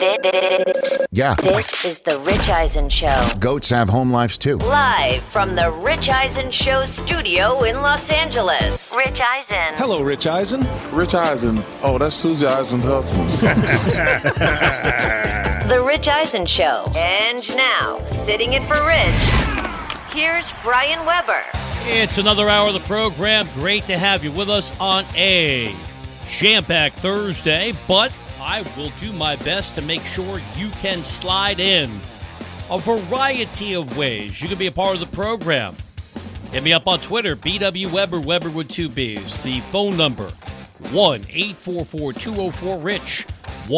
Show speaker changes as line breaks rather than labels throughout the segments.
This is the Rich Eisen Show.
Goats have home lives too.
Live from the Rich Eisen Show studio in Los Angeles. Rich Eisen.
Hello, Rich Eisen.
Rich Eisen. Oh, that's Susie Eisen's husband.
The Rich Eisen Show. And now, sitting in for Rich, here's Brian Weber.
It's another hour of the program. Great to have you with us on a jam-packed Thursday, but I will do my best to make sure you can slide in a variety of ways. You can be a part of the program. Hit me up on Twitter, BW Weber, Weber with two B's. The phone number, 1-844-204-RICH,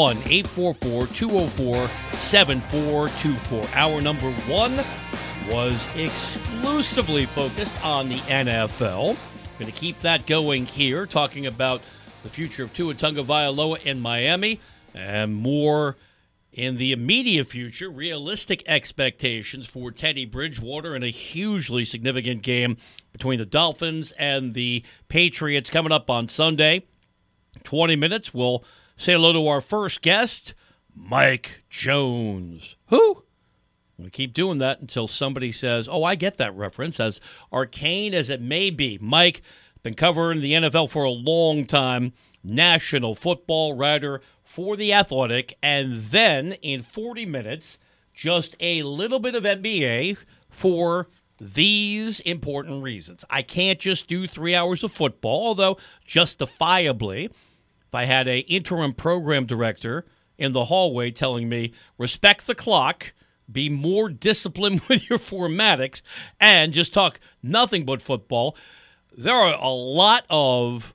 1-844-204-7424. Hour number one was exclusively focused on the NFL. Going to keep that going here, talking about the future of Tua Tagovailoa in Miami, and more in the immediate future, realistic expectations for Teddy Bridgewater in a hugely significant game between the Dolphins and the Patriots coming up on Sunday. 20 minutes, we'll say hello to our first guest, Mike Jones. Who? I'm going to keep doing that until somebody says, oh, I get that reference, as arcane as it may be. Mike, been covering the NFL for a long time, national football writer for The Athletic, and then in 40 minutes, just a little bit of NBA for these important reasons. I can't just do 3 hours of football, although justifiably, if I had an interim program director in the hallway telling me, respect the clock, be more disciplined with your formatics, and just talk nothing but football, there are a lot of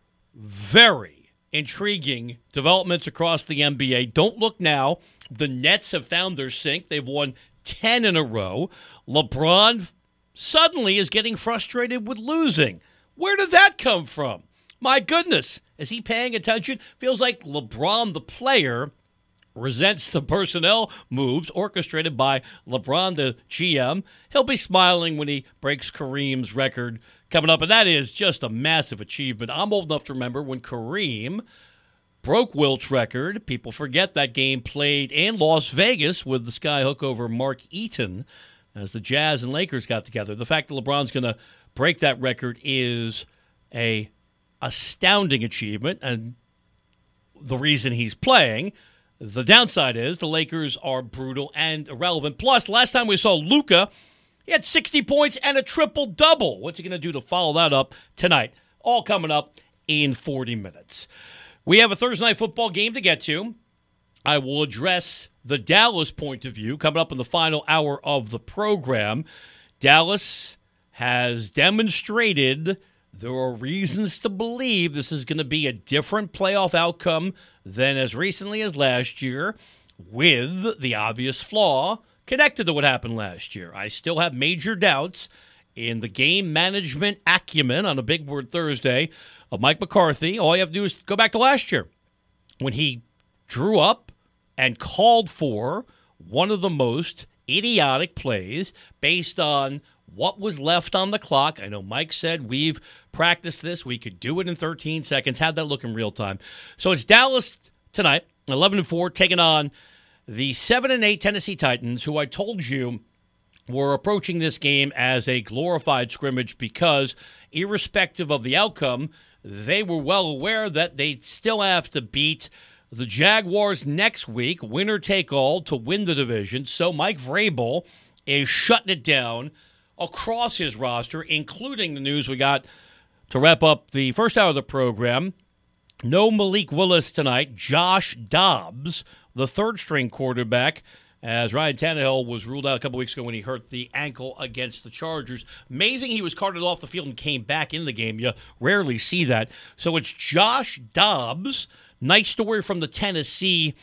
very intriguing developments across the NBA. Don't look now. The Nets have found their sync. They've won 10 in a row. LeBron suddenly is getting frustrated with losing. Where did that come from? My goodness. Is he paying attention? Feels like LeBron, the player, resents the personnel moves orchestrated by LeBron, the GM. He'll be smiling when he breaks Kareem's record coming up, and that is just a massive achievement. I'm old enough to remember when Kareem broke Wilt's record. People forget that game played in Las Vegas with the skyhook over Mark Eaton as the Jazz and Lakers got together. The fact that LeBron's going to break that record is a astounding achievement, and the reason he's playing. The downside is the Lakers are brutal and irrelevant. Plus, last time we saw Luka, he had 60 points and a triple-double. What's he going to do to follow that up tonight? All coming up in 40 minutes. We have a Thursday night football game to get to. I will address the Dallas point of view coming up in the final hour of the program. Dallas has demonstrated there are reasons to believe this is going to be a different playoff outcome than as recently as last year, with the obvious flaw connected to what happened last year. I still have major doubts in the game management acumen on a Big Word Thursday of Mike McCarthy. All you have to do is go back to last year when he drew up and called for one of the most idiotic plays based on what was left on the clock. I know Mike said we've practiced this. We could do it in 13 seconds. How'd that look in real time? So it's Dallas tonight, 11-4, taking on the 7-8 Tennessee Titans, who I told you were approaching this game as a glorified scrimmage because, irrespective of the outcome, they were well aware that they'd still have to beat the Jaguars next week, winner take all, to win the division. So Mike Vrabel is shutting it down across his roster, including the news we got to wrap up the first hour of the program. No Malik Willis tonight. Josh Dobbs, the third-string quarterback, as Ryan Tannehill was ruled out a couple weeks ago when he hurt the ankle against the Chargers. Amazing he was carted off the field and came back in the game. You rarely see that. So it's Josh Dobbs. Nice story from the Tennessee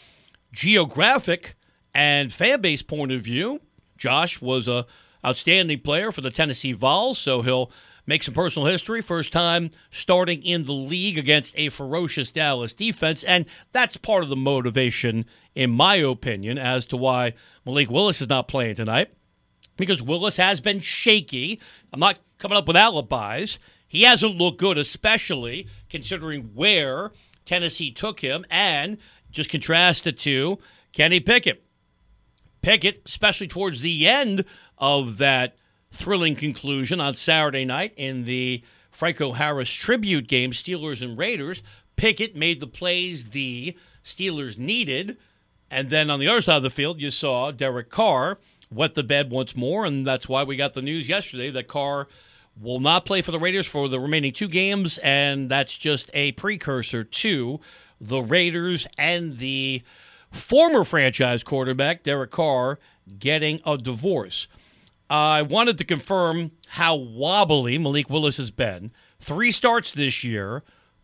geographic and fan base point of view. Josh was a outstanding player for the Tennessee Vols, so he'll make some personal history. First time starting in the league against a ferocious Dallas defense, and that's part of the motivation, in my opinion, as to why Malik Willis is not playing tonight, because Willis has been shaky. I'm not coming up with alibis. He hasn't looked good, especially considering where Tennessee took him, and just contrast it to Kenny Pickett. Pickett, especially towards the end of that thrilling conclusion on Saturday night in the Franco Harris tribute game, Steelers and Raiders, Pickett made the plays the Steelers needed. And then on the other side of the field, you saw Derek Carr wet the bed once more, and that's why we got the news yesterday that Carr will not play for the Raiders for the remaining 2 games, and that's just a precursor to the Raiders and the former franchise quarterback, Derek Carr, getting a divorce. I wanted to confirm how wobbly Malik Willis has been. 3 starts this year,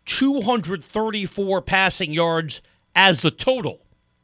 234 passing yards as the total.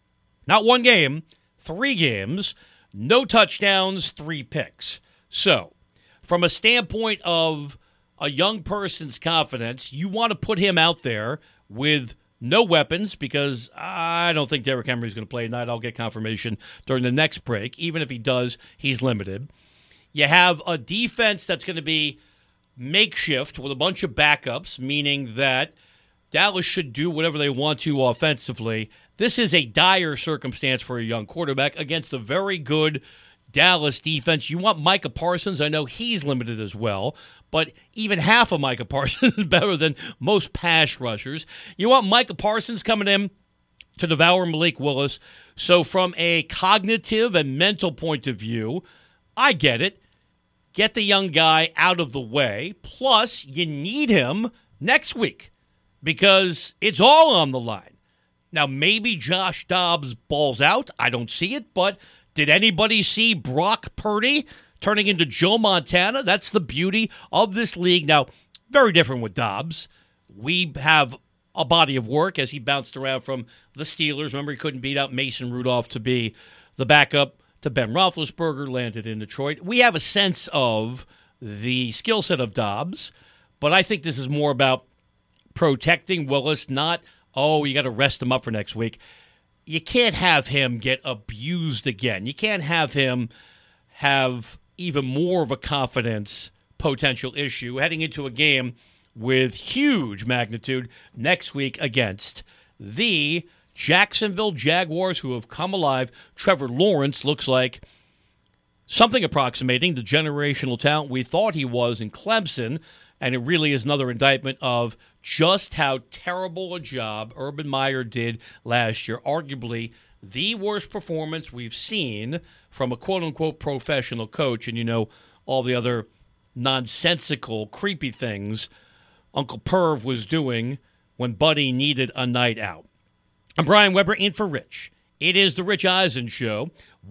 Not 1 game, 3 games, no touchdowns, 3 picks. So, from a standpoint of a young person's confidence, you want to put him out there with no weapons because I don't think Derrick Henry is going to play tonight. I'll get confirmation during the next break. Even if he does, he's limited. You have a defense that's going to be makeshift with a bunch of backups, meaning that Dallas should do whatever they want to offensively. This is a dire circumstance for a young quarterback against a very good Dallas defense. You want Micah Parsons. I know he's limited as well, but even half of Micah Parsons is better than most pass rushers. You want Micah Parsons coming in to devour Malik Willis. So from a cognitive and mental point of view, I get it. Get the young guy out of the way. Plus, you need him next week because it's all on the line. Now, maybe Josh Dobbs balls out. I don't see it, but did anybody see Brock Purdy turning into Joe Montana? That's the beauty of this league. Now, very different with Dobbs. We have a body of work as he bounced around from the Steelers. Remember, he couldn't beat out Mason Rudolph to be the backup to Ben Roethlisberger, landed in Detroit. We have a sense of the skill set of Dobbs, but I think this is more about protecting Willis, not, you got to rest him up for next week. You can't have him get abused again. You can't have him have even more of a confidence potential issue heading into a game with huge magnitude next week against the Jacksonville Jaguars, who have come alive. Trevor Lawrence looks like something approximating the generational talent we thought he was in Clemson, and it really is another indictment of just how terrible a job Urban Meyer did last year. Arguably the worst performance we've seen from a quote-unquote professional coach, and all the other nonsensical, creepy things Uncle Perv was doing when Buddy needed a night out. I'm Brian Weber, in for Rich. It is the Rich Eisen Show,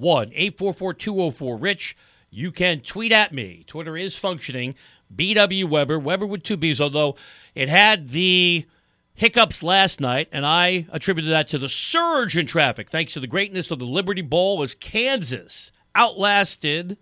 1-844-204-RICH. You can tweet at me. Twitter is functioning. BW Weber, Weber with 2 B's, although it had the hiccups last night, and I attributed that to the surge in traffic, thanks to the greatness of the Liberty Bowl, as Arkansas outlasted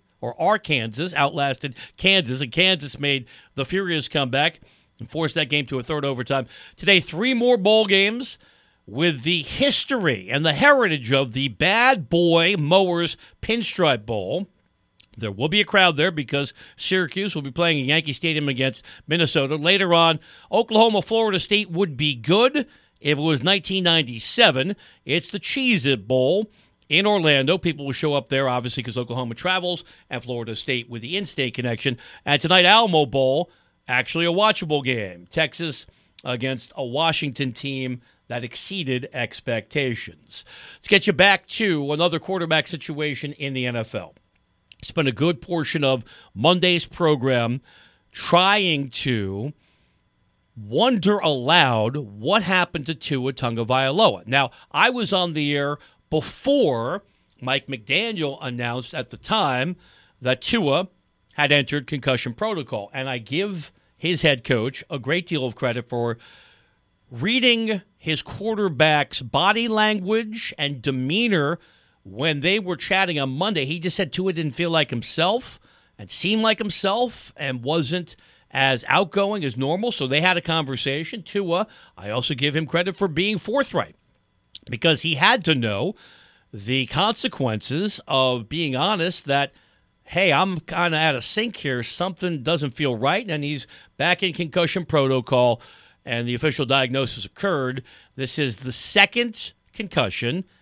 Kansas, and Kansas made the furious comeback and forced that game to a third overtime. Today, 3 more bowl games with the history and the heritage of the Bad Boy Mowers Pinstripe Bowl. There will be a crowd there because Syracuse will be playing at Yankee Stadium against Minnesota. Later on, Oklahoma, Florida State would be good if it was 1997. It's the Cheez-It Bowl in Orlando. People will show up there, obviously, because Oklahoma travels, and Florida State with the in-state connection. And tonight, Alamo Bowl, actually a watchable game. Texas against a Washington team that exceeded expectations. Let's get you back to another quarterback situation in the NFL. Spent a good portion of Monday's program trying to wonder aloud what happened to Tua Tagovailoa. Now, I was on the air before Mike McDaniel announced at the time that Tua had entered concussion protocol, and I give his head coach a great deal of credit for reading his quarterback's body language and demeanor when they were chatting on Monday. He just said Tua didn't feel like himself and seemed like himself and wasn't as outgoing as normal, so they had a conversation. Tua, I also give him credit for being forthright because he had to know the consequences of being honest that, hey, I'm kind of out of sync here. Something doesn't feel right, and he's back in concussion protocol, and the official diagnosis occurred. This is the second concussion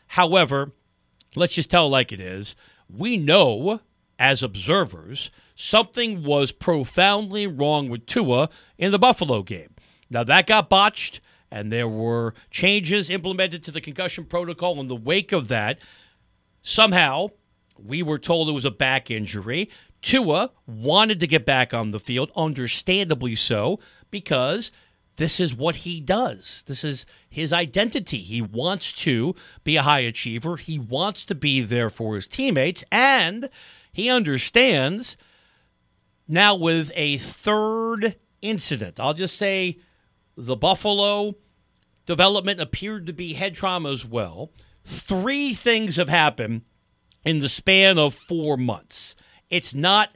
However, let's just tell it like it is. We know, as observers, something was profoundly wrong with Tua in the Buffalo game. Now, that got botched, and there were changes implemented to the concussion protocol in the wake of that. Somehow, we were told it was a back injury. Tua wanted to get back on the field, understandably so, because this is what he does. This is his identity. He wants to be a high achiever. He wants to be there for his teammates, and he understands now with a third incident. I'll just say the Buffalo development appeared to be head trauma as well. 3 things have happened in the span of 4 months. It's not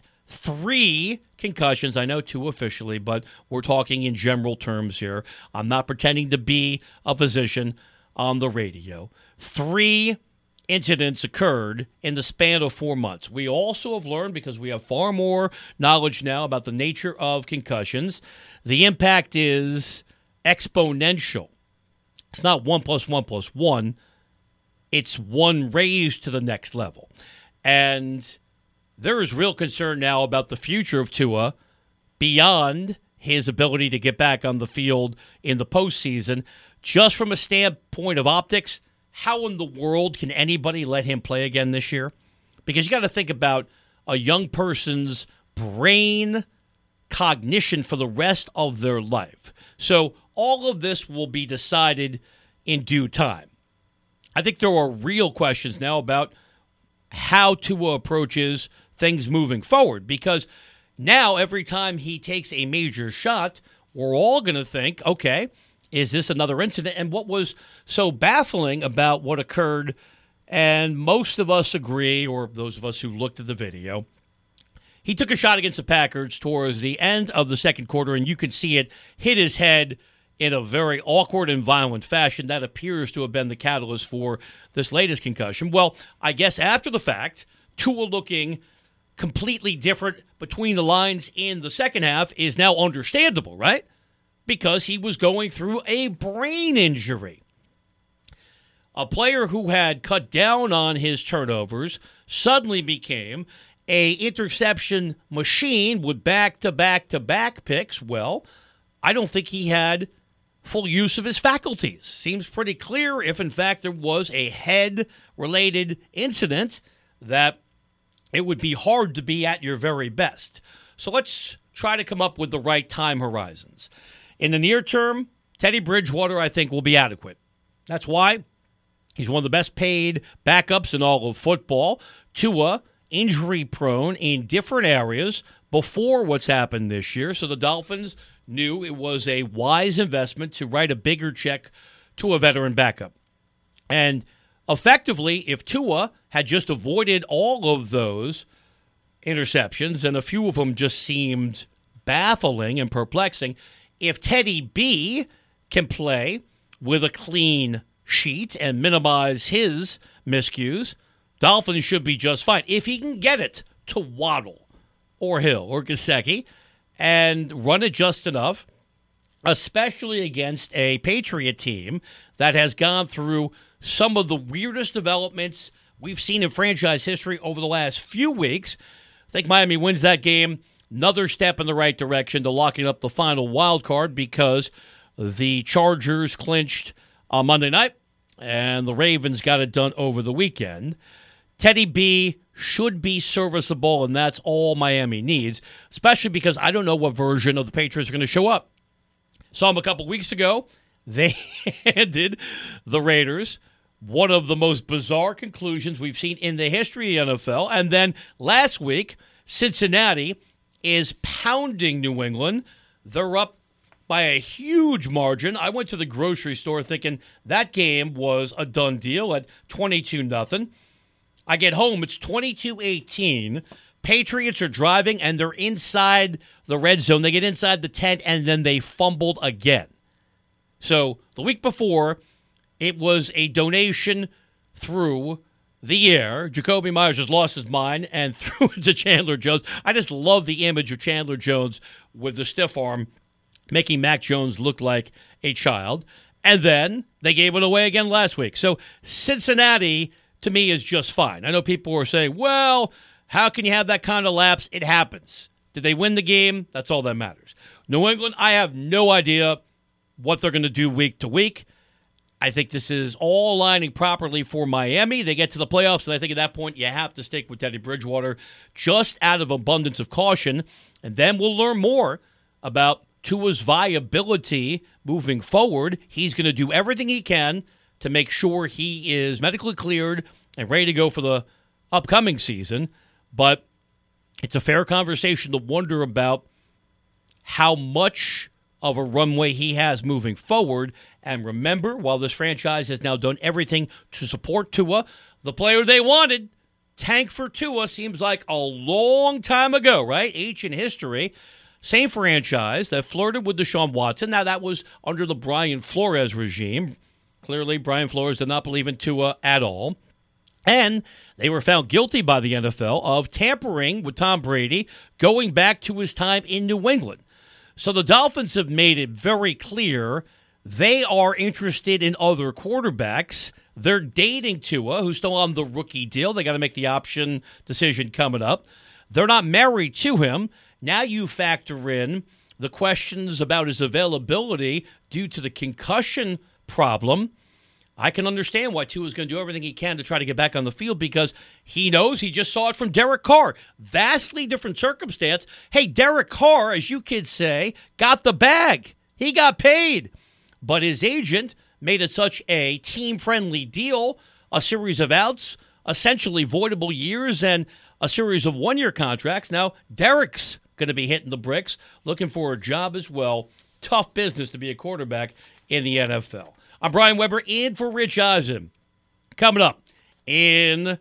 3 concussions. I know 2 officially, but we're talking in general terms here. I'm not pretending to be a physician on the radio. 3 incidents occurred in the span of 4 months. We also have learned, because we have far more knowledge now about the nature of concussions, the impact is exponential. It's not 1 + 1 + 1. It's 1 raised to the next level. And there is real concern now about the future of Tua beyond his ability to get back on the field in the postseason. Just from a standpoint of optics, how in the world can anybody let him play again this year? Because you got to think about a young person's brain cognition for the rest of their life. So all of this will be decided in due time. I think there are real questions now about how Tua approaches things moving forward, because now every time he takes a major shot, we're all going to think, okay, is this another incident? And what was so baffling about what occurred, and most of us agree, or those of us who looked at the video, he took a shot against the Packers towards the end of the second quarter, and you could see it hit his head in a very awkward and violent fashion. That appears to have been the catalyst for this latest concussion. Well, I guess after the fact, Tua looking completely different between the lines in the second half is now understandable, right? Because he was going through a brain injury. A player who had cut down on his turnovers suddenly became a interception machine with back-to-back-to-back picks. Well, I don't think he had full use of his faculties. Seems pretty clear if, in fact, there was a head-related incident that it would be hard to be at your very best. So let's try to come up with the right time horizons. In the near term, Teddy Bridgewater, I think, will be adequate. That's why he's one of the best paid backups in all of football. Tua, injury-prone in different areas before what's happened this year. So the Dolphins knew it was a wise investment to write a bigger check to a veteran backup. And effectively, if Tua had just avoided all of those interceptions, and a few of them just seemed baffling and perplexing, if Teddy B can play with a clean sheet and minimize his miscues, Dolphins should be just fine. If he can get it to Waddle or Hill or Gesicki and run it just enough, especially against a Patriot team that has gone through some of the weirdest developments we've seen in franchise history over the last few weeks. I think Miami wins that game. Another step in the right direction to locking up the final wild card, because the Chargers clinched on Monday night and the Ravens got it done over the weekend. Teddy B should be serviceable, and that's all Miami needs, especially because I don't know what version of the Patriots are going to show up. Saw them a couple weeks ago. They handed the Raiders one of the most bizarre conclusions we've seen in the history of the NFL. And then last week, Cincinnati is pounding New England. They're up by a huge margin. I went to the grocery store thinking that game was a done deal at 22-0. I get home, it's 22-18. Patriots are driving, and they're inside the red zone. They get inside the 10, and then they fumbled again. So the week before, it was a donation through the air. Jacoby Myers just lost his mind and threw it to Chandler Jones. I just love the image of Chandler Jones with the stiff arm, making Mac Jones look like a child. And then they gave it away again last week. So Cincinnati, to me, is just fine. I know people are saying, well, how can you have that kind of lapse? It happens. Did they win the game? That's all that matters. New England, I have no idea what they're going to do week to week. I think this is all lining properly for Miami. They get to the playoffs, and I think at that point you have to stick with Teddy Bridgewater just out of abundance of caution. And then we'll learn more about Tua's viability moving forward. He's going to do everything he can to make sure he is medically cleared and ready to go for the upcoming season. But it's a fair conversation to wonder about how much of a runway he has moving forward. And remember, while this franchise has now done everything to support Tua, the player they wanted, tank for Tua, seems like a long time ago, right? Ancient history. Same franchise that flirted with Deshaun Watson. Now, that was under the Brian Flores regime. Clearly, Brian Flores did not believe in Tua at all. And they were found guilty by the NFL of tampering with Tom Brady, going back to his time in New England. So the Dolphins have made it very clear they are interested in other quarterbacks. They're dating Tua, who's still on the rookie deal. They got to make the option decision coming up. They're not married to him. Now you factor in the questions about his availability due to the concussion problem. I can understand why Tua is going to do everything he can to try to get back on the field because he knows he just saw it from Derek Carr. Vastly different circumstance. Hey, Derek Carr, as you kids say, got the bag. He got paid. But his agent made it such a team-friendly deal, a series of outs, essentially voidable years, and a series of one-year contracts. Now, Derek's going to be hitting the bricks, looking for a job as well. Tough business to be a quarterback in the NFL. I'm Brian Weber, in for Rich Eisen. Coming up in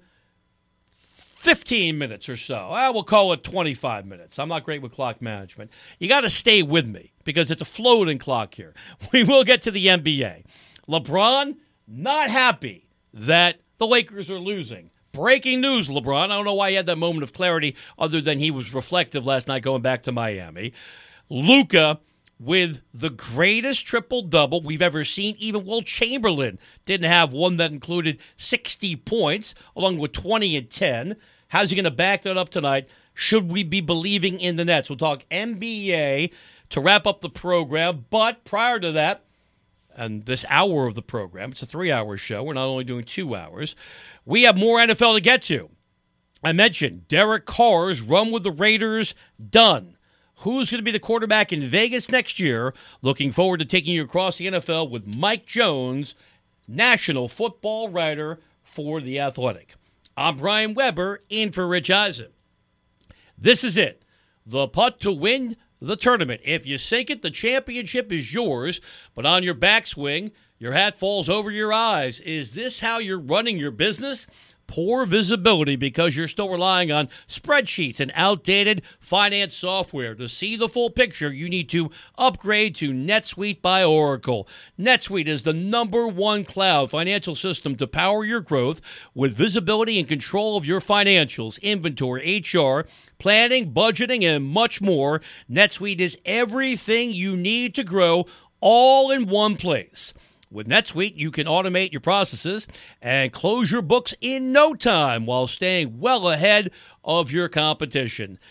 15 minutes or so. We'll call it 25 minutes. I'm not great with clock management. You got to stay with me because it's a floating clock here. We will get to the NBA. LeBron, not happy that the Lakers are losing. Breaking news, LeBron. I don't know why he had that moment of clarity other than he was reflective last night going back to Miami. Luka with the greatest triple-double we've ever seen. Even Will Chamberlain didn't have one that included 60 points, along with 20 and 10. How's he going to back that up tonight? Should we be believing in the Nets? We'll talk NBA to wrap up the program. But prior to that, and this hour of the program, it's a 3-hour show. We're not only doing 2 hours. We have more NFL to get to. I mentioned Derek Carr's run with the Raiders done. Who's going to be the quarterback in Vegas next year? Looking forward to taking you across the NFL with Mike Jones, national football writer for The Athletic. I'm Brian Weber, in for Rich Eisen. This is it. The putt to win the tournament. If you sink it, the championship is yours. But on your backswing, your hat falls over your eyes. Is this how you're running your business? Poor visibility because you're still relying on spreadsheets and outdated finance software. To see the full picture, you need to upgrade to NetSuite by Oracle. NetSuite is the #1 cloud financial system to power your growth with visibility and control of your financials, inventory, HR, planning, budgeting, and much more. NetSuite is everything you need to grow all in one place. With NetSuite, you can automate your processes and close your books in no time while staying well ahead of your competition.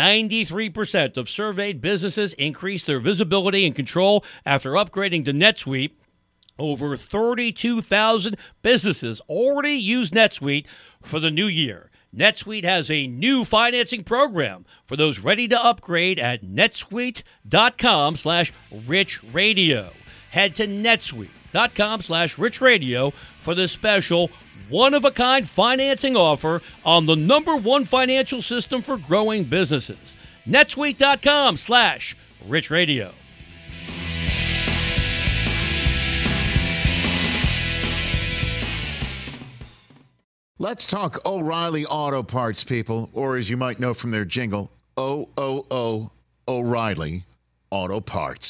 93% of surveyed businesses increase their visibility and control after upgrading to NetSuite. Over 32,000 businesses already use NetSuite for the new year. NetSuite has a new financing program for those ready to upgrade at netsuite.com/richradio. Head to netsuite.com/richradio for this special one-of-a-kind financing offer on the #1 financial system for growing businesses. netsuite.com/richradio.
Let's talk O'Reilly Auto Parts, people, or as you might know from their jingle, O-O-O O'Reilly Auto Parts.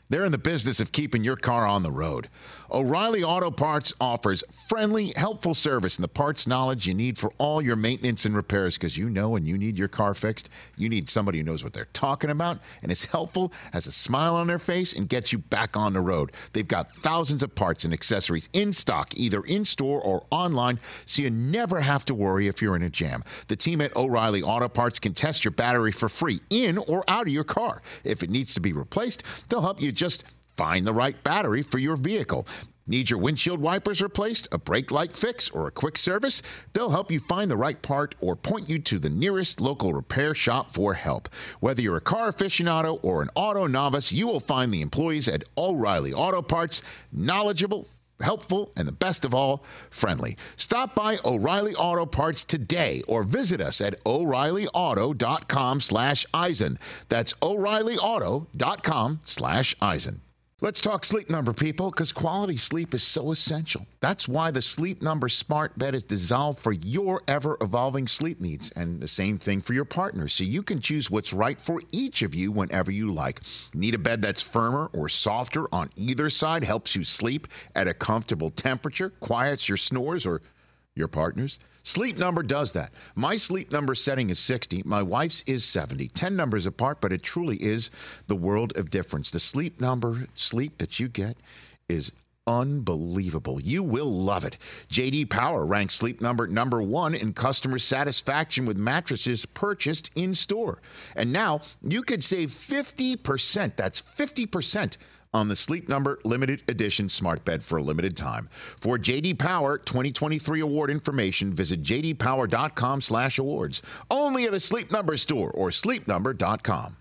They're in the business of keeping your car on the road. O'Reilly Auto Parts offers friendly, helpful service and the parts knowledge you need for all your maintenance and repairs, because you know when you need your car fixed, you need somebody who knows what they're talking about and is helpful, has a smile on their face, and gets you back on the road. They've got thousands of parts and accessories in stock, either in-store or online, so you never have to worry if you're in a jam. The team at O'Reilly Auto Parts can test your battery for free in or out of your car. If it needs to be replaced, they'll help you just find the right battery for your vehicle. Need your windshield wipers replaced, a brake light fix, or a quick service? They'll help you find the right part or point you to the nearest local repair shop for help. Whether you're a car aficionado or an auto novice, you will find the employees at O'Reilly Auto Parts knowledgeable, helpful, and the best of all, friendly. Stop by O'Reilly Auto Parts today or visit us at O'ReillyAuto.com/Eisen. That's O'ReillyAuto.com/Eisen. Let's talk Sleep Number, people, because quality sleep is so essential. That's why the Sleep Number smart bed is designed for your ever-evolving sleep needs, and the same thing for your partner, so you can choose what's right for each of you whenever you like. Need a bed that's firmer or softer on either side, helps you sleep at a comfortable temperature, quiets your snores or your partner's? Sleep Number does that. My Sleep Number setting is 60. My wife's is 70. 10 numbers apart, but it truly is the world of difference. The Sleep Number sleep that you get is unbelievable. You will love it. J.D. Power ranks Sleep Number number 1 in customer satisfaction with mattresses purchased in store. And now you could save 50%. That's 50% on the Sleep Number limited edition smart bed for a limited time. For J.D. Power 2023 award information, visit jdpower.com/awards. Only at a Sleep Number store or sleepnumber.com.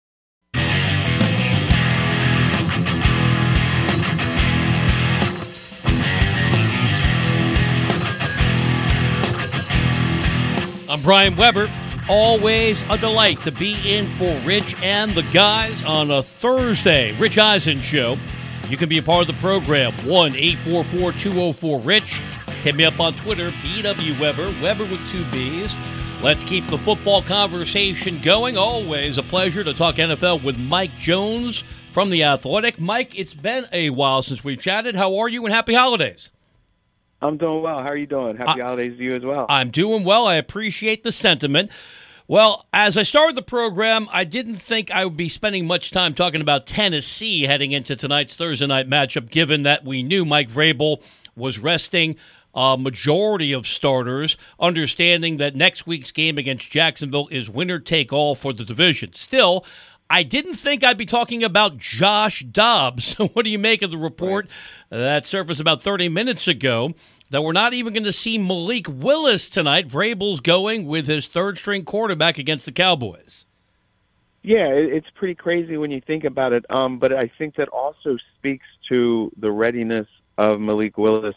I'm Brian Weber. Always a delight to be in for Rich and the guys on a Thursday. Rich Eisen Show. You can be a part of the program. 1-844-204-RICH. Hit me up on Twitter, BW Weber, Weber with 2 B's. Let's keep the football conversation going. Always a pleasure to talk NFL with Mike Jones from The Athletic. Mike, it's been a while since we've chatted. How are you, and happy holidays?
I'm doing well. How are you doing? Happy holidays to you as well.
I'm doing well. I appreciate the sentiment. Well, as I started the program, I didn't think I would be spending much time talking about Tennessee heading into tonight's Thursday night matchup, given that we knew Mike Vrabel was resting a majority of starters, understanding that next week's game against Jacksonville is winner-take-all for the division. Still, I didn't think I'd be talking about Josh Dobbs. What do you make of the report that surfaced about 30 minutes ago that we're not even going to see Malik Willis tonight? Vrabel's going with his third-string quarterback against the Cowboys.
Yeah, it's pretty crazy when you think about it, but I think that also speaks to the readiness of Malik Willis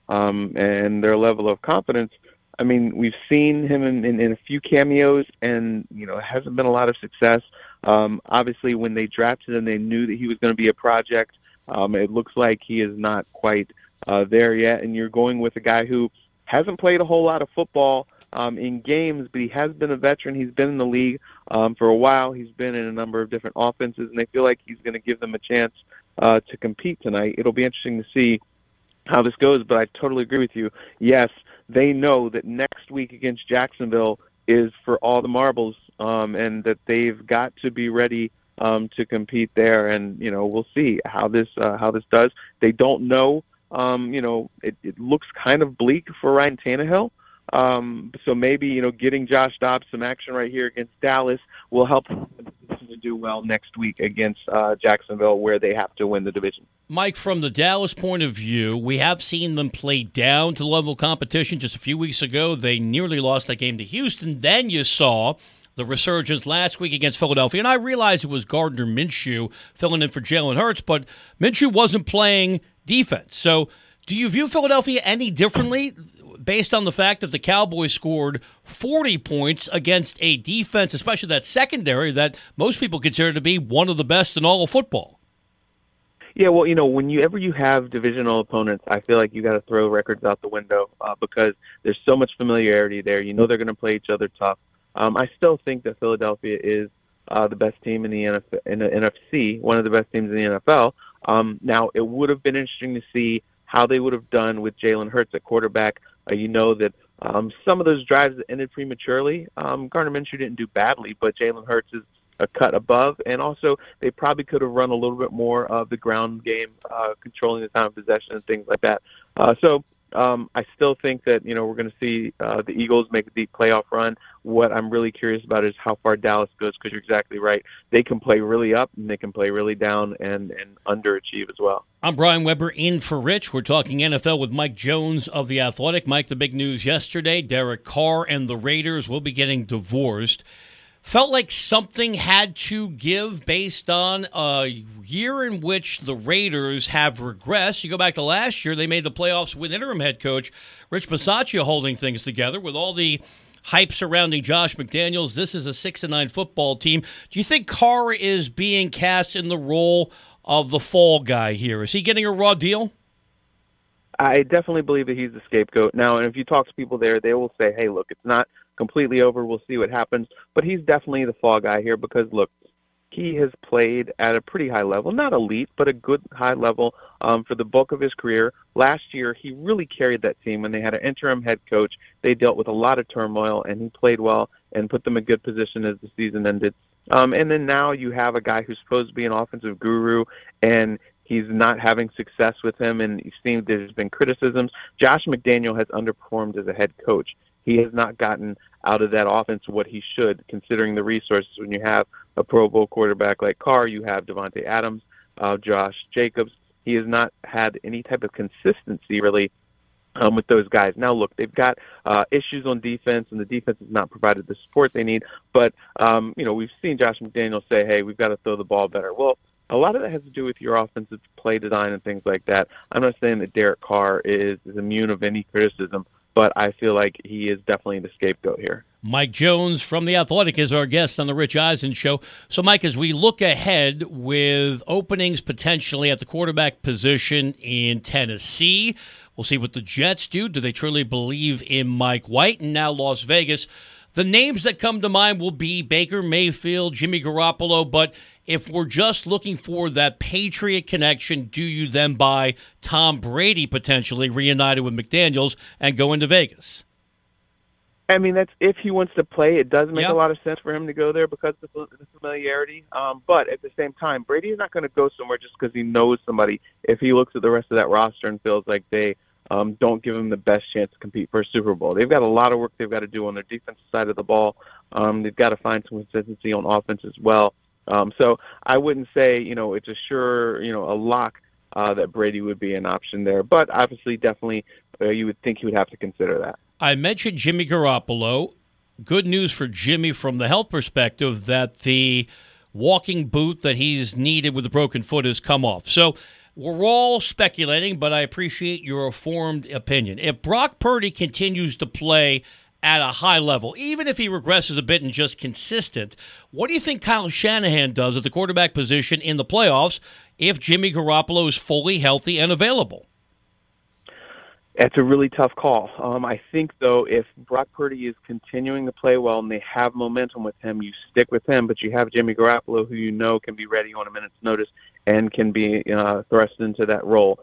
and their level of confidence. I mean, we've seen him in a few cameos, and, you know, it hasn't been a lot of success. Obviously, when they drafted him, they knew that he was going to be a project. It looks like he is not quite there yet, and you're going with a guy who hasn't played a whole lot of football in games, but he has been a veteran. He's been in the league for a while. He's been in a number of different offenses, and they feel like he's going to give them a chance to compete tonight. It'll be interesting to see how this goes, but I totally agree with you. Yes, they know that next week against Jacksonville is for all the marbles, and that they've got to be ready to compete there. And, you know, we'll see how this does. They don't know. You know, it looks kind of bleak for Ryan Tannehill. So maybe, you know, getting Josh Dobbs some action right here against Dallas will help them to do well next week against Jacksonville, where they have to win the division.
Mike, from the Dallas point of view, we have seen them play down to the level of competition. Just a few weeks ago, they nearly lost that game to Houston. Then you saw the resurgence last week against Philadelphia. And I realized it was Gardner Minshew filling in for Jalen Hurts, but Minshew wasn't playing defense. So do you view Philadelphia any differently based on the fact that the Cowboys scored 40 points against a defense, especially that secondary, that most people consider to be one of the best in all of football?
Yeah, well, you know, whenever you have divisional opponents, I feel like you got to throw records out the window because there's so much familiarity there. You know they're going to play each other tough. I still think that Philadelphia is the best team in the NFC, one of the best teams in the NFL. Now, it would have been interesting to see how they would have done with Jalen Hurts at quarterback. You know that some of those drives that ended prematurely, Gardner Minshew didn't do badly, but Jalen Hurts is a cut above. And also, they probably could have run a little bit more of the ground game, controlling the time of possession and things like that. I still think that, we're going to see the Eagles make a deep playoff run. What I'm really curious about is how far Dallas goes, because you're exactly right. They can play really up and they can play really down and underachieve as well.
I'm Brian Weber in for Rich. We're talking NFL with Mike Jones of The Athletic. Mike, the big news yesterday, Derek Carr and the Raiders will be getting divorced. Felt like something had to give based on a year in which the Raiders have regressed. You go back to last year, they made the playoffs with interim head coach Rich Bisaccia holding things together with all the hype surrounding Josh McDaniels. This is a 6-9 football team. Do you think Carr is being cast in the role of the fall guy here? Is he getting a raw deal?
I definitely believe that he's the scapegoat. Now, and if you talk to people there, they will say, hey, look, it's not completely over. We'll see what happens. But he's definitely the fall guy here because, look, he has played at a pretty high level, not elite, but a good high level for the bulk of his career. Last year, he really carried that team when they had an interim head coach. They dealt with a lot of turmoil, and he played well and put them in good position as the season ended. And then now you have a guy who's supposed to be an offensive guru, and he's not having success with him, and there's been criticisms. Josh McDaniel has underperformed as a head coach. He has not gotten out of that offense what he should, considering the resources. When you have a Pro Bowl quarterback like Carr, you have Devontae Adams, Josh Jacobs. He has not had any type of consistency, really, with those guys. Now, look, they've got issues on defense, and the defense has not provided the support they need. But, we've seen Josh McDaniel say, hey, we've got to throw the ball better. Well, a lot of that has to do with your offensive play design and things like that. I'm not saying that Derek Carr is immune of any criticism, but I feel like he is definitely the scapegoat here.
Mike Jones from The Athletic is our guest on the Rich Eisen Show. So, Mike, as we look ahead with openings potentially at the quarterback position in Tennessee, we'll see what the Jets do. Do they truly believe in Mike White? And now Las Vegas. The names that come to mind will be Baker Mayfield, Jimmy Garoppolo, but if we're just looking for that Patriot connection, do you then buy Tom Brady potentially reunited with McDaniels and go into Vegas?
I mean, that's if he wants to play. It does make a lot of sense for him to go there because of the familiarity. But at the same time, Brady is not going to go somewhere just because he knows somebody. If he looks at the rest of that roster and feels like they don't give him the best chance to compete for a Super Bowl. They've got a lot of work they've got to do on their defensive side of the ball. They've got to find some consistency on offense as well. So I wouldn't say, it's a sure, a lock that Brady would be an option there. But obviously, definitely, you would think he would have to consider that.
I mentioned Jimmy Garoppolo. Good news for Jimmy from the health perspective that the walking boot that he's needed with a broken foot has come off. So we're all speculating, but I appreciate your informed opinion. If Brock Purdy continues to play at a high level, even if he regresses a bit and just consistent, what do you think Kyle Shanahan does at the quarterback position in the playoffs if Jimmy Garoppolo is fully healthy and available?
It's a really tough call. I think, though, if Brock Purdy is continuing to play well and they have momentum with him, you stick with him, but you have Jimmy Garoppolo, who can be ready on a minute's notice and can be thrust into that role.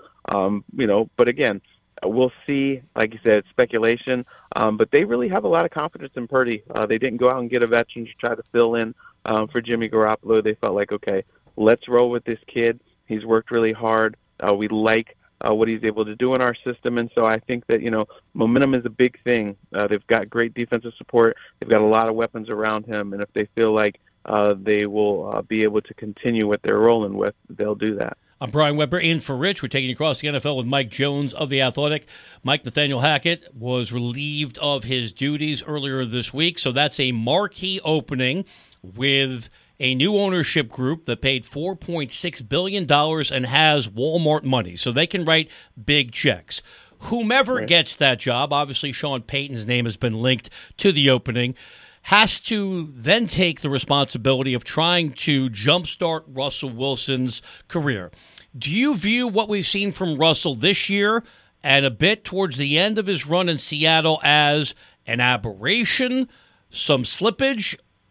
But again, we'll see. Like you said, it's speculation, but they really have a lot of confidence in Purdy. They didn't go out and get a veteran to try to fill in for Jimmy Garoppolo. They felt like, okay, let's roll with this kid. He's worked really hard. We like what he's able to do in our system. And so I think that, momentum is a big thing. They've got great defensive support. They've got a lot of weapons around him. And if they feel like they will be able to continue what they're rolling with, they'll do that.
I'm Brian Weber in for Rich. We're taking you across the NFL with Mike Jones of The Athletic. Mike Nathaniel Hackett was relieved of his duties earlier this week. So that's a marquee opening with a new ownership group that paid $4.6 billion and has Walmart money, so they can write big checks. Whomever gets that job, obviously Sean Payton's name has been linked to the opening, has to then take the responsibility of trying to jumpstart Russell Wilson's career. Do you view what we've seen from Russell this year and a bit towards the end of his run in Seattle as an aberration, some slippage,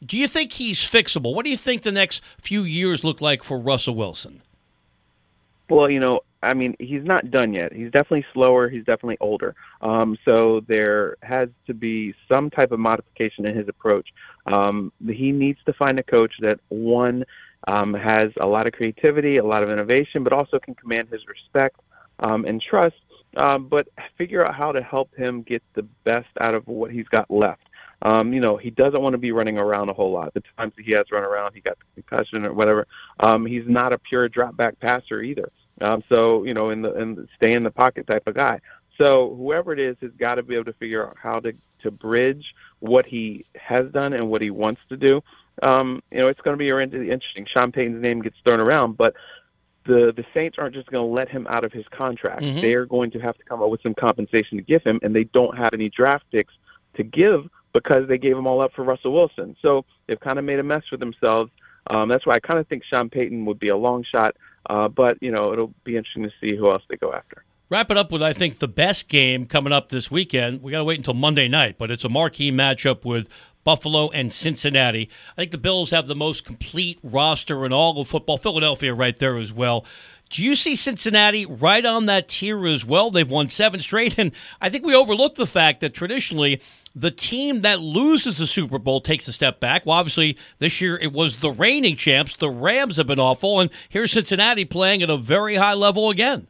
Do you think he's fixable? What do you think the next few years look like for Russell Wilson?
Well, he's not done yet. He's definitely slower. He's definitely older. So there has to be some type of modification in his approach. He needs to find a coach that, one, has a lot of creativity, a lot of innovation, but also can command his respect and trust, but figure out how to help him get the best out of what he's got left. He doesn't want to be running around a whole lot. The times that he has run around, he got the concussion or whatever. He's not a pure drop back passer either. Stay in the pocket type of guy. So whoever it is has got to be able to figure out how to bridge what he has done and what he wants to do. It's going to be interesting. Sean Payton's name gets thrown around, but the Saints aren't just going to let him out of his contract.
Mm-hmm.
They're going to have to come up with some compensation to give him, and they don't have any draft picks to give because they gave them all up for Russell Wilson. So they've kind of made a mess for themselves. That's why I kind of think Sean Payton would be a long shot, but it'll be interesting to see who else they go after.
Wrap it up with, I think, the best game coming up this weekend. We got to wait until Monday night, but it's a marquee matchup with Buffalo and Cincinnati. I think the Bills have the most complete roster in all of football. Philadelphia right there as well. Do you see Cincinnati right on that tier as well? They've won 7 straight, and I think we overlook the fact that traditionally the team that loses the Super Bowl takes a step back. Well, obviously, this year it was the reigning champs. The Rams have been awful, and here's Cincinnati playing at a very high level again.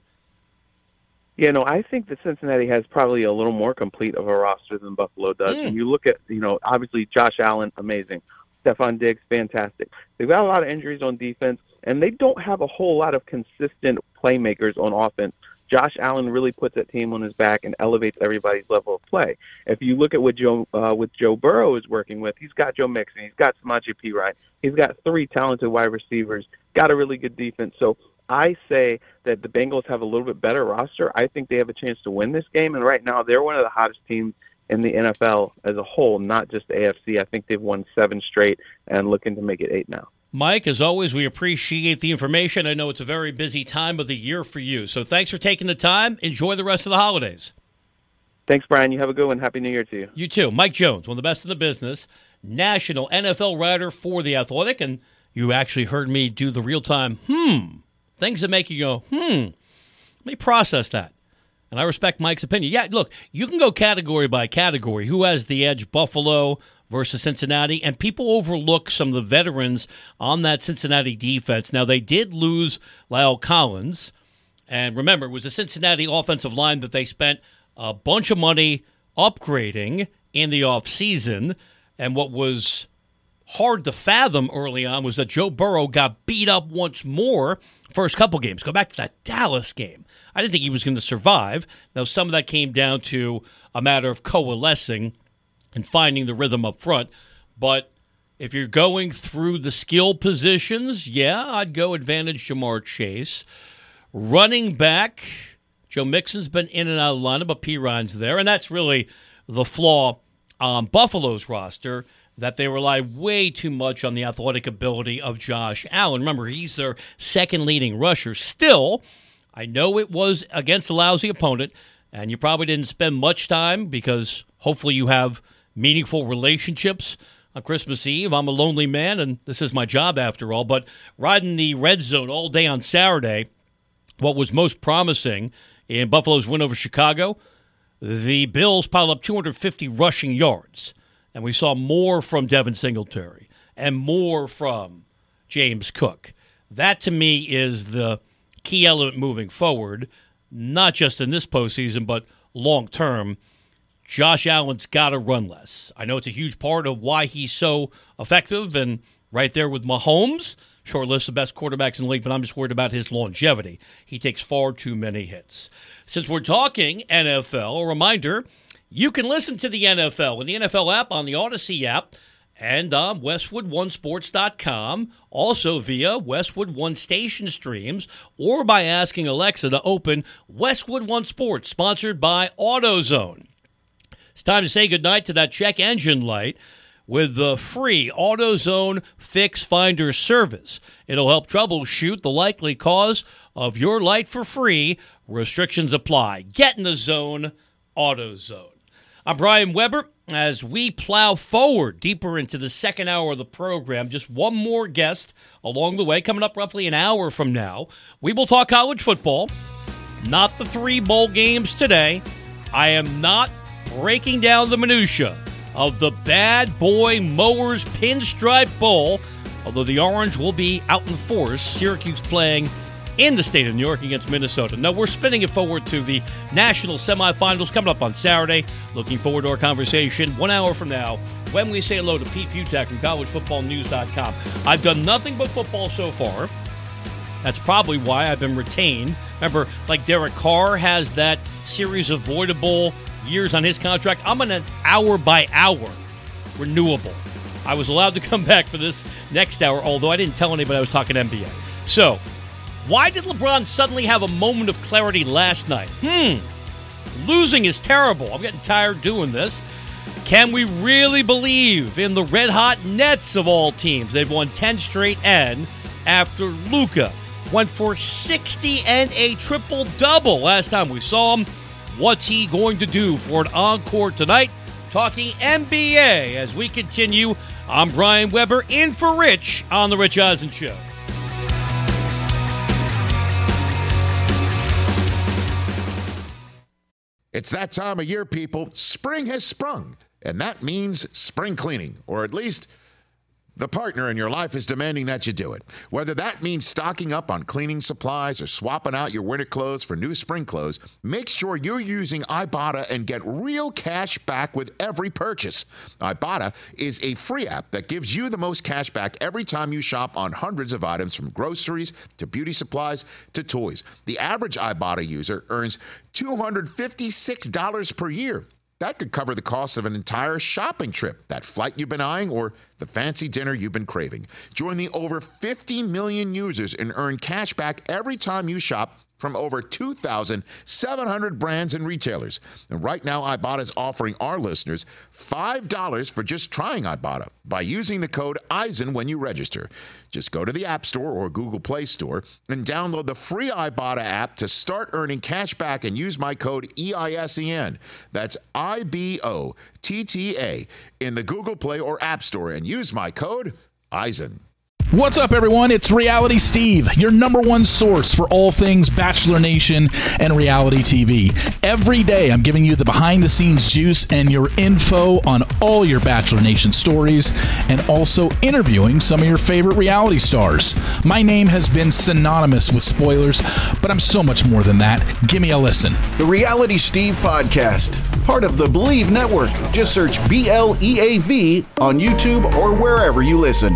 I think that Cincinnati has probably a little more complete of a roster than Buffalo does. And you look at, obviously Josh Allen, amazing. Stephon Diggs, fantastic. They've got a lot of injuries on defense, and they don't have a whole lot of consistent playmakers on offense. Josh Allen really puts that team on his back and elevates everybody's level of play. If you look at what Joe Burrow is working with, he's got Joe Mixon, he's got Samaje Perine, he's got 3 talented wide receivers, got a really good defense. So I say that the Bengals have a little bit better roster. I think they have a chance to win this game, and right now they're one of the hottest teams in the NFL as a whole, not just the AFC. I think they've won 7 straight and looking to make it 8 now.
Mike, as always, we appreciate the information. I know it's a very busy time of the year for you, so thanks for taking the time. Enjoy the rest of the holidays.
Thanks, Brian. You have a good one. Happy New Year to you.
You too. Mike Jones, one of the best in the business, national NFL writer for The Athletic, and you actually heard me do the real-time things that make you go, let me process that. And I respect Mike's opinion. Yeah, look, you can go category by category. Who has the edge, Buffalo versus Cincinnati? And people overlook some of the veterans on that Cincinnati defense. Now, they did lose Lyle Collins. And remember, it was a Cincinnati offensive line that they spent a bunch of money upgrading in the offseason. And what was hard to fathom early on was that Joe Burrow got beat up once more first couple games. Go back to that Dallas game. I didn't think he was going to survive. Now, some of that came down to a matter of coalescing and finding the rhythm up front. But if you're going through the skill positions, yeah, I'd go advantage Jamar Chase. Running back, Joe Mixon's been in and out of the lineup, but Perine's there. And that's really the flaw on Buffalo's roster, that they rely way too much on the athletic ability of Josh Allen. Remember, he's their second leading rusher. Still, I know it was against a lousy opponent, and you probably didn't spend much time because hopefully you have meaningful relationships on Christmas Eve. I'm a lonely man, and this is my job after all. But riding the red zone all day on Saturday, what was most promising in Buffalo's win over Chicago, the Bills piled up 250 rushing yards. And we saw more from Devin Singletary and more from James Cook. That, to me, is the key element moving forward, not just in this postseason, but long-term. Josh Allen's got to run less. I know it's a huge part of why he's so effective and right there with Mahomes. Short list of best quarterbacks in the league, but I'm just worried about his longevity. He takes far too many hits. Since we're talking NFL, a reminder, you can listen to the NFL in the NFL app, on the Odyssey app, and on WestwoodOneSports.com, also via Westwood One station streams, or by asking Alexa to open Westwood One Sports, sponsored by AutoZone. It's time to say goodnight to that check engine light with the free AutoZone Fix Finder service. It'll help troubleshoot the likely cause of your light for free. Restrictions apply. Get in the zone, AutoZone. I'm Brian Weber. As we plow forward deeper into the second hour of the program, just one more guest along the way, coming up roughly an hour from now. We will talk college football, not the 3 bowl games today. I am not breaking down the minutia of the Bad Boy Mowers Pinstripe Bowl, although the Orange will be out in force. Syracuse playing in the state of New York against Minnesota. No, we're spinning it forward to the national semifinals coming up on Saturday. Looking forward to our conversation 1 hour from now when we say hello to Pete Futak from collegefootballnews.com. I've done nothing but football so far. That's probably why I've been retained. Remember, like Derek Carr has that series of voidable years on his contract. I'm on an hour-by-hour renewable. I was allowed to come back for this next hour, although I didn't tell anybody I was talking NBA. So, why did LeBron suddenly have a moment of clarity last night? Losing is terrible. I'm getting tired doing this. Can we really believe in the red-hot Nets of all teams? They've won 10 straight, and after Luka went for 60 and a triple-double last time we saw him, what's he going to do for an encore tonight? Talking NBA as we continue. I'm Brian Weber, in for Rich on The Rich Eisen Show.
It's that time of year, people. Spring has sprung, and that means spring cleaning, or at least the partner in your life is demanding that you do it. Whether that means stocking up on cleaning supplies or swapping out your winter clothes for new spring clothes, make sure you're using Ibotta and get real cash back with every purchase. Ibotta is a free app that gives you the most cash back every time you shop on hundreds of items, from groceries to beauty supplies to toys. The average Ibotta user earns $256 per year. That could cover the cost of an entire shopping trip, that flight you've been eyeing, or the fancy dinner you've been craving. Join the over 50 million users and earn cash back every time you shop from over 2,700 brands and retailers. And right now, Ibotta is offering our listeners $5 for just trying Ibotta by using the code EISEN when you register. Just go to the App Store or Google Play Store and download the free Ibotta app to start earning cash back and use my code EISEN. That's IBOTTA in the Google Play or App Store and use my code EISEN.
What's up, everyone? It's Reality Steve, your number one source for all things Bachelor Nation and reality TV. Every day, I'm giving you the behind-the-scenes juice and your info on all your Bachelor Nation stories, and also interviewing some of your favorite reality stars. My name has been synonymous with spoilers, but I'm so much more than that. Give me a listen.
The Reality Steve Podcast, part of the Believe Network. Just search BLEAV on YouTube or wherever you listen.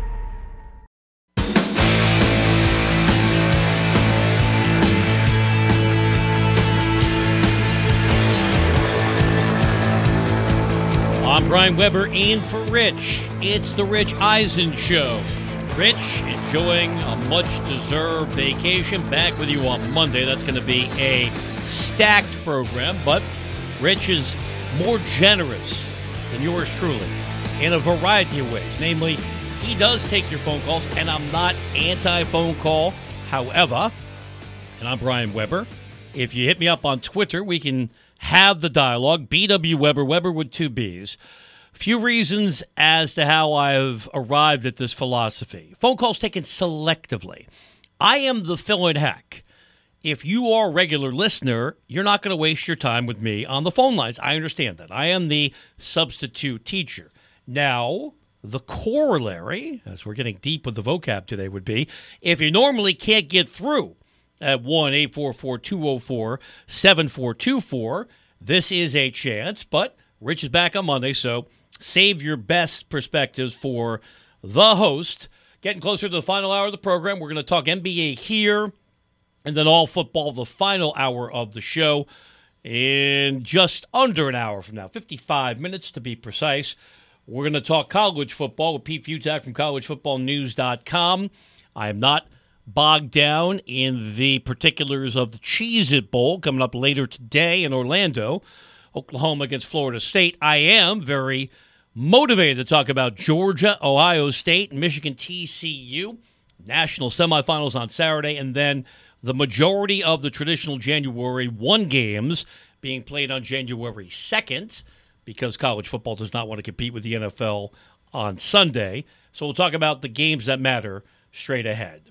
I'm Brian Weber, in for Rich. It's the Rich Eisen Show. Rich enjoying a much-deserved vacation. Back with you on Monday. That's going to be a stacked program, but Rich is more generous than yours truly in a variety of ways. Namely, he does take your phone calls, and I'm not anti-phone call. However, and I'm Brian Weber, if you hit me up on Twitter, we can have the dialogue. BW Weber, Weber with 2 B's. Few reasons as to how I've arrived at this philosophy. Phone calls taken selectively. I am the fill-in hack. If you are a regular listener, you're not going to waste your time with me on the phone lines. I understand that. I am the substitute teacher. Now, the corollary, as we're getting deep with the vocab today, would be if you normally can't get through at 1-844-204-7424. This is a chance, but Rich is back on Monday, so save your best perspectives for the host. Getting closer to the final hour of the program, we're going to talk NBA here, and then all football, the final hour of the show, in just under an hour from now, 55 minutes to be precise. We're going to talk college football with Pete Futak from collegefootballnews.com. I am not bogged down in the particulars of the Cheez-It Bowl coming up later today in Orlando, Oklahoma against Florida State. I am very motivated to talk about Georgia, Ohio State, and Michigan TCU, national semifinals on Saturday, and then the majority of the traditional January 1 games being played on January 2nd because college football does not want to compete with the NFL on Sunday. So we'll talk about the games that matter straight ahead.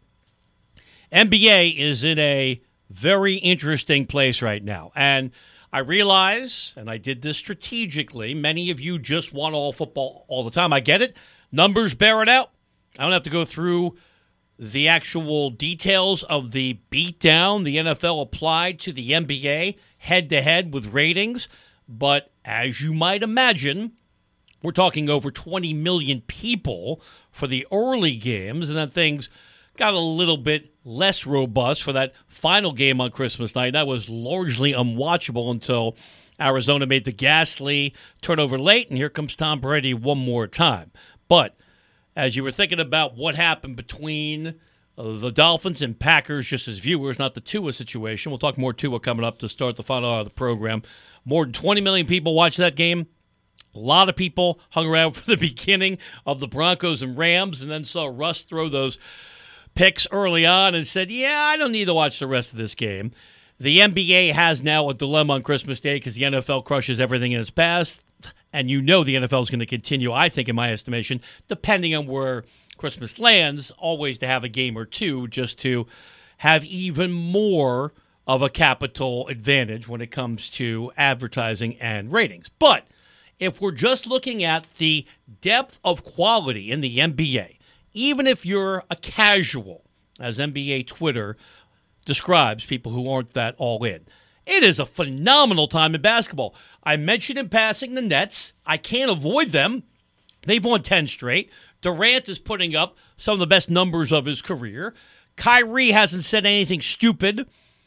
NBA is in a very interesting place right now. And I realize, and I did this strategically, many of you just want all football all the time. I get it. Numbers bear it out. I don't have to go through the actual details of the beatdown the NFL applied to the NBA head-to-head with ratings. But as you might imagine, we're talking over 20 million people for the early games, and then things got a little bit less robust for that final game on Christmas night. That was largely unwatchable until Arizona made the ghastly turnover late, and here comes Tom Brady one more time. But as you were thinking about what happened between the Dolphins and Packers, just as viewers, not the Tua situation, we'll talk more Tua coming up to start the final hour of the program. More than 20 million people watched that game. A lot of people hung around for the beginning of the Broncos and Rams and then saw Russ throw those picks early on and said, yeah, I don't need to watch the rest of this game. The NBA has now a dilemma on Christmas Day because the NFL crushes everything in its past. And you know the NFL is going to continue, I think, in my estimation, depending on where Christmas lands, always to have a game or two just to have even more of a capital advantage when it comes to advertising and ratings. But if we're just looking at the depth of quality in the NBA, even if you're a casual, as NBA Twitter describes people who aren't that all in, it is a phenomenal time in basketball. I mentioned in passing the Nets. I can't avoid them. They've won 10 straight. Durant is putting up some of the best numbers of his career. Kyrie hasn't said anything stupid,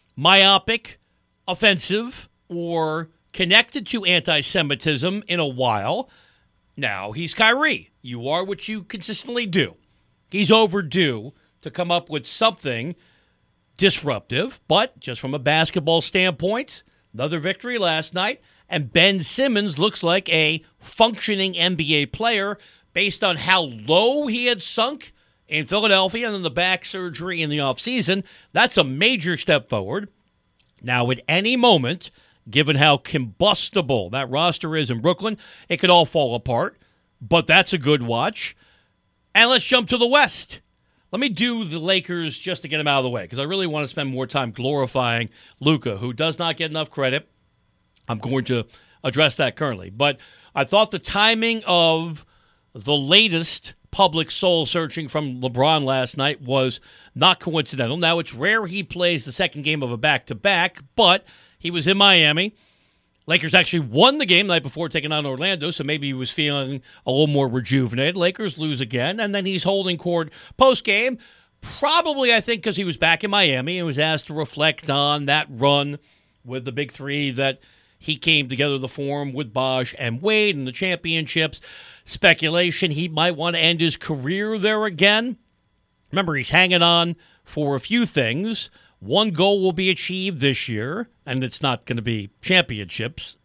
myopic, offensive, or connected to anti-Semitism in a while. Now, he's Kyrie. You are what you consistently do. He's overdue to come up with something disruptive, but just from a basketball standpoint, another victory last night, and Ben Simmons looks like a functioning NBA player based on how low he had sunk in Philadelphia and then the back surgery in the offseason. That's a major step forward. Now, at any moment, given how combustible that roster is in Brooklyn, it could all fall apart, but that's a good watch. And let's jump to the West. Let me do the Lakers just to get them out of the way, because I really want to spend more time glorifying Luka, who does not get enough credit. I'm going to address that currently. But I thought the timing of the latest public soul searching from LeBron last night was not coincidental. Now, it's rare he plays the second game of a back-to-back, but he was in Miami. Lakers actually won the game the night before taking on Orlando, so maybe he was feeling a little more rejuvenated. Lakers lose again, and then he's holding court post-game, probably, I think, because he was back in Miami and was asked to reflect on that run with the big three that he came together to form with Bosh and Wade and the championships. Speculation he might want to end his career there again. Remember, he's hanging on for a few things. One goal will be achieved this year, and it's not going to be championships.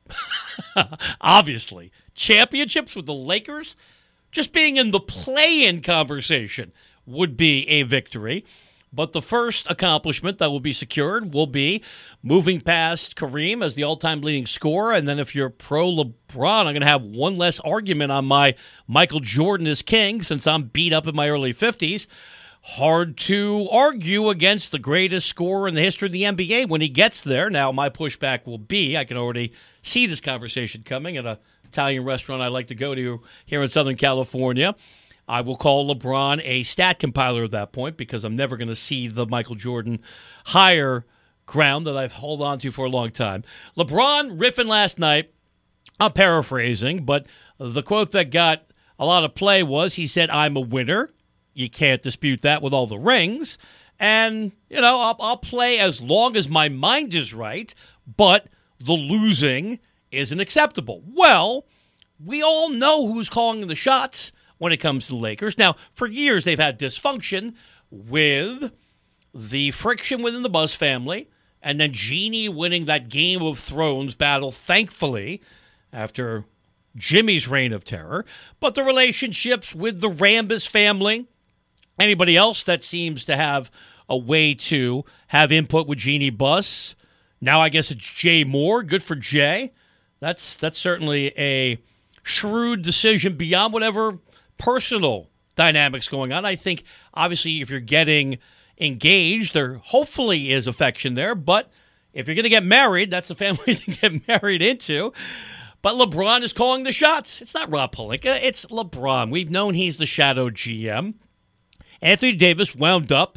Obviously. Championships with the Lakers? Just being in the play-in conversation would be a victory. But the first accomplishment that will be secured will be moving past Kareem as the all-time leading scorer. And then if you're pro-LeBron, I'm going to have one less argument on my Michael Jordan is king since I'm beat up in my early 50s. Hard to argue against the greatest scorer in the history of the NBA when he gets there. Now, my pushback will be, I can already see this conversation coming at an Italian restaurant I like to go to here in Southern California. I will call LeBron a stat compiler at that point because I'm never going to see the Michael Jordan higher ground that I've held on to for a long time. LeBron riffing last night, I'm paraphrasing, but the quote that got a lot of play was, he said, "I'm a winner." You can't dispute that with all the rings. And, you know, I'll play as long as my mind is right, but the losing isn't acceptable. Well, we all know who's calling the shots when it comes to the Lakers. Now, for years, they've had dysfunction with the friction within the Buzz family, and then Jeannie winning that Game of Thrones battle, thankfully, after Jimmy's reign of terror. But the relationships with the Rambis family, anybody else that seems to have a way to have input with Jeannie Buss, Now I guess it's Jay Moore. Good for Jay. That's certainly a shrewd decision beyond whatever personal dynamics going on. I think, obviously, if you're getting engaged, there hopefully is affection there, but if you're going to get married, that's the family to get married into. But LeBron is calling the shots. It's not Rob Pelinka. It's LeBron. We've known he's the shadow GM. Anthony Davis wound up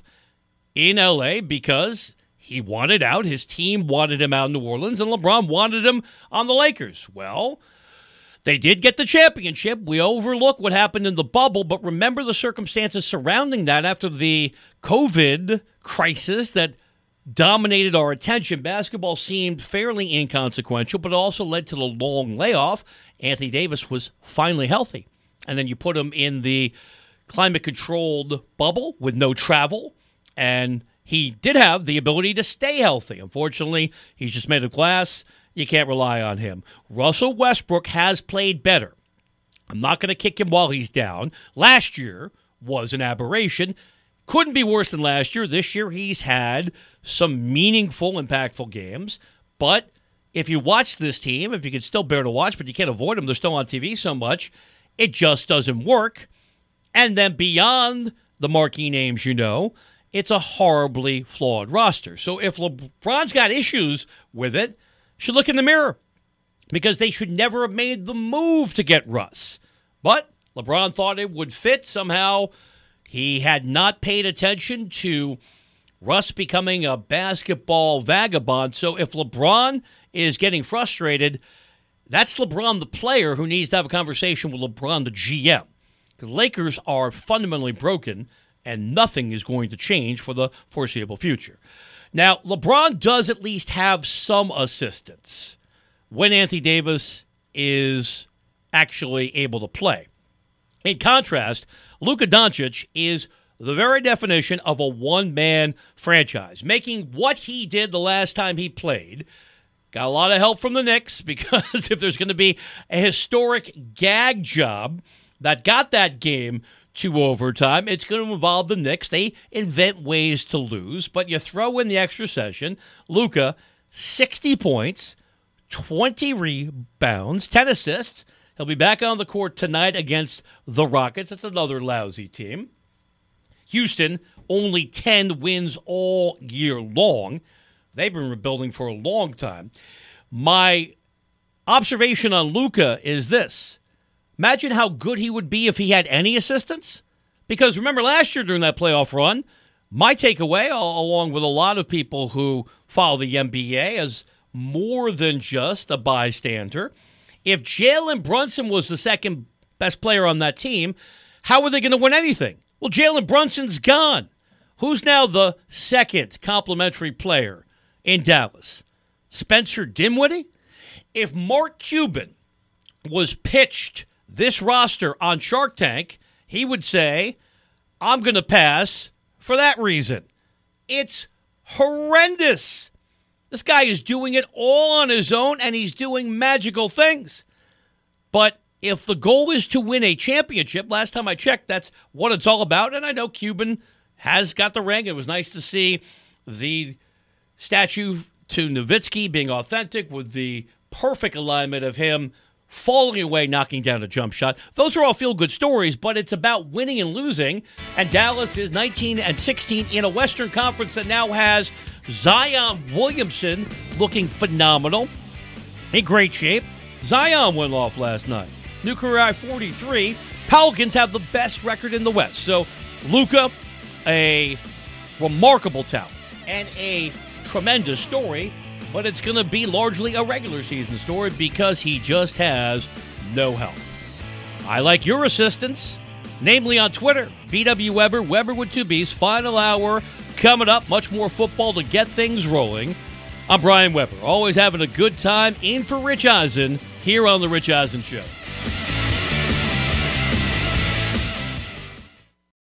in L.A. because he wanted out. His team wanted him out in New Orleans, and LeBron wanted him on the Lakers. Well, they did get the championship. We overlook what happened in the bubble, but remember the circumstances surrounding that after the COVID crisis that dominated our attention. Basketball seemed fairly inconsequential, but it also led to the long layoff. Anthony Davis was finally healthy. And then you put him in the climate-controlled bubble with no travel, and he did have the ability to stay healthy. Unfortunately, he's just made of glass. You can't rely on him. Russell Westbrook has played better. I'm not going to kick him while he's down. Last year was an aberration. Couldn't be worse than last year. This year he's had some meaningful, impactful games. But if you watch this team, if you can still bear to watch, but you can't avoid them, they're still on TV so much, it just doesn't work. And then beyond the marquee names you know, it's a horribly flawed roster. So if LeBron's got issues with it, should look in the mirror, because they should never have made the move to get Russ. But LeBron thought it would fit. Somehow he had not paid attention to Russ becoming a basketball vagabond. So if LeBron is getting frustrated, that's LeBron the player who needs to have a conversation with LeBron the GM. The Lakers are fundamentally broken, and nothing is going to change for the foreseeable future. Now, LeBron does at least have some assistance when Anthony Davis is actually able to play. In contrast, Luka Doncic is the very definition of a one-man franchise, making what he did the last time he played. Got a lot of help from the Knicks, because if there's going to be a historic gag job that got that game to overtime, it's going to involve the Knicks. They invent ways to lose, but you throw in the extra session. Luka, 60 points, 20 rebounds, 10 assists. He'll be back on the court tonight against the Rockets. That's another lousy team. Houston, only 10 wins all year long. They've been rebuilding for a long time. My observation on Luka is this. Imagine how good he would be if he had any assistance. Because remember last year during that playoff run, my takeaway, along with a lot of people who follow the NBA as more than just a bystander, if Jalen Brunson was the second best player on that team, how were they going to win anything? Well, Jalen Brunson's gone. Who's now the second complimentary player in Dallas? Spencer Dinwiddie? If Mark Cuban was pitched this roster on Shark Tank, he would say, I'm going to pass for that reason. It's horrendous. This guy is doing it all on his own, and he's doing magical things. But if the goal is to win a championship, last time I checked, that's what it's all about. And I know Cuban has got the ring. It was nice to see the statue to Nowitzki being authentic with the perfect alignment of him falling away, knocking down a jump shot. Those are all feel-good stories, but it's about winning and losing. And Dallas is 19-16 in a Western Conference that now has Zion Williamson looking phenomenal, in great shape. Zion went off last night. New career high 43. Pelicans have the best record in the West. So Luka, a remarkable talent and a tremendous story, but it's going to be largely a regular season story because he just has no help. I like your assistance, namely on Twitter, BW Weber, Weber with 2 B's. Final hour coming up. Much more football to get things rolling. I'm Brian Weber, always having a good time in for Rich Eisen here on The Rich Eisen Show.